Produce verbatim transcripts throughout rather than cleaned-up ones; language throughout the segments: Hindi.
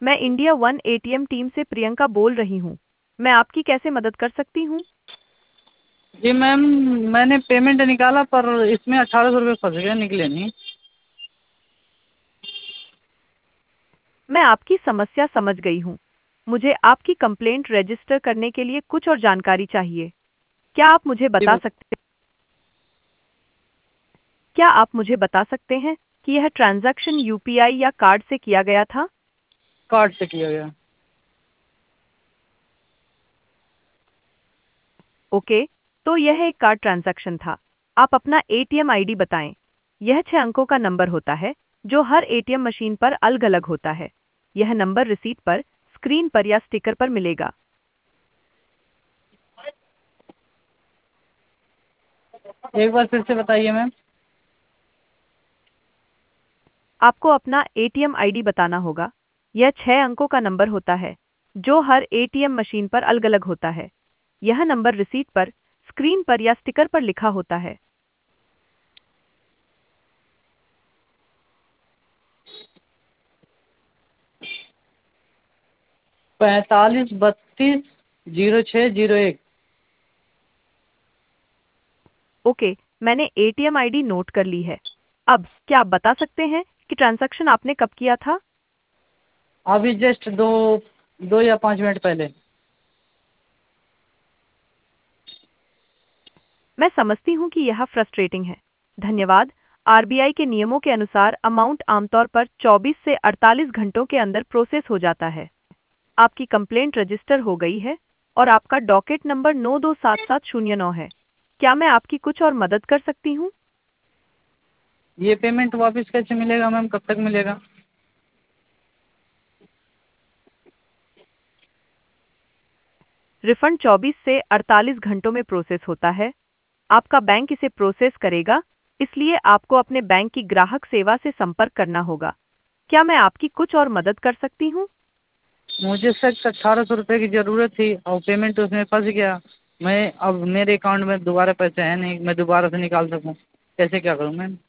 मैं इंडिया वन एटीएम टीम से प्रियंका बोल रही हूँ। मैं आपकी कैसे मदद कर सकती हूँ? जी मैम, मैंने पेमेंट निकाला पर इसमें अठारह सौ रुपये फंस गए, निकले नहीं। मैं आपकी समस्या समझ गई हूँ। मुझे आपकी कंप्लेंट रजिस्टर करने के लिए कुछ और जानकारी चाहिए। क्या आप मुझे जी बता सकते क्या आप मुझे बता सकते हैं कि यह ट्रांजैक्शन यूपीआई या कार्ड से किया गया था? कार्ड से किया गया। ओके, तो यह एक कार्ड ट्रांजैक्शन था। आप अपना एटीएम आईडी बताएं। यह छह अंकों का नंबर होता है जो हर एटीएम मशीन पर अलग-अलग होता है। यह नंबर रिसीट पर, स्क्रीन पर या स्टिकर पर मिलेगा। एक बार फिर से बताइए मैम। आपको अपना एटीएम आईडी बताना होगा। यह छह अंकों का नंबर होता है जो हर एटीएम मशीन पर अलग-अलग होता है। यह नंबर रिसीट पर, स्क्रीन पर या स्टिकर पर लिखा होता है। पैंतालीस बत्तीस जीरो छः जीरो एक। ओके, मैंने एटीएम आईडी नोट कर ली है। अब क्या आप बता सकते हैं कि ट्रांजैक्शन आपने कब किया था? अभी जस्ट दो दो या पाँच मिनट पहले। मैं समझती हूँ कि यह फ्रस्ट्रेटिंग है। धन्यवाद। आरबीआई के नियमों के अनुसार अमाउंट आमतौर पर चौबीस से अड़तालीस घंटों के अंदर प्रोसेस हो जाता है। आपकी कंप्लेंट रजिस्टर हो गई है और आपका डॉकेट नंबर नौ दो सात सात शून्य नौ है। क्या मैं आपकी कुछ और मदद कर सकती हूँ? ये पेमेंट वापस कैसे मिलेगा मैम, कब तक मिलेगा? रिफंड चौबीस से अड़तालीस घंटों में प्रोसेस होता है। आपका बैंक इसे प्रोसेस करेगा, इसलिए आपको अपने बैंक की ग्राहक सेवा से संपर्क करना होगा। क्या मैं आपकी कुछ और मदद कर सकती हूँ? मुझे सिर्फ अट्ठारह सौ रुपये की ज़रूरत थी और पेमेंट उसमें फंस गया। मैं अब मेरे अकाउंट में दोबारा पैसे हैं नहीं, मैं दोबारा से निकाल सकूं। कैसे क्या करूं मैम?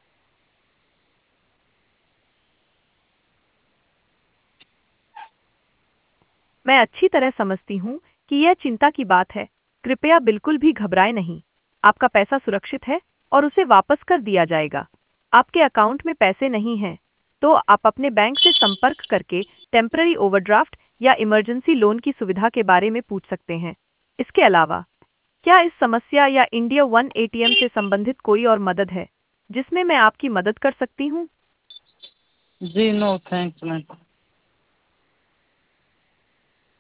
मैं अच्छी तरह समझती हूँ कि यह चिंता की बात है। कृपया बिल्कुल भी घबराएं नहीं। आपका पैसा सुरक्षित है और उसे वापस कर दिया जाएगा। आपके अकाउंट में पैसे नहीं हैं, तो आप अपने बैंक से संपर्क करके टेम्पररी ओवरड्राफ्ट या इमरजेंसी लोन की सुविधा के बारे में पूछ सकते हैं। इसके अलावा, क्या इस समस्या या इंडिया वन एटीएम से संबंधित कोई और मदद है जिसमें मैं आपकी मदद कर सकती हूँ? जी नो थैंक्स मैम।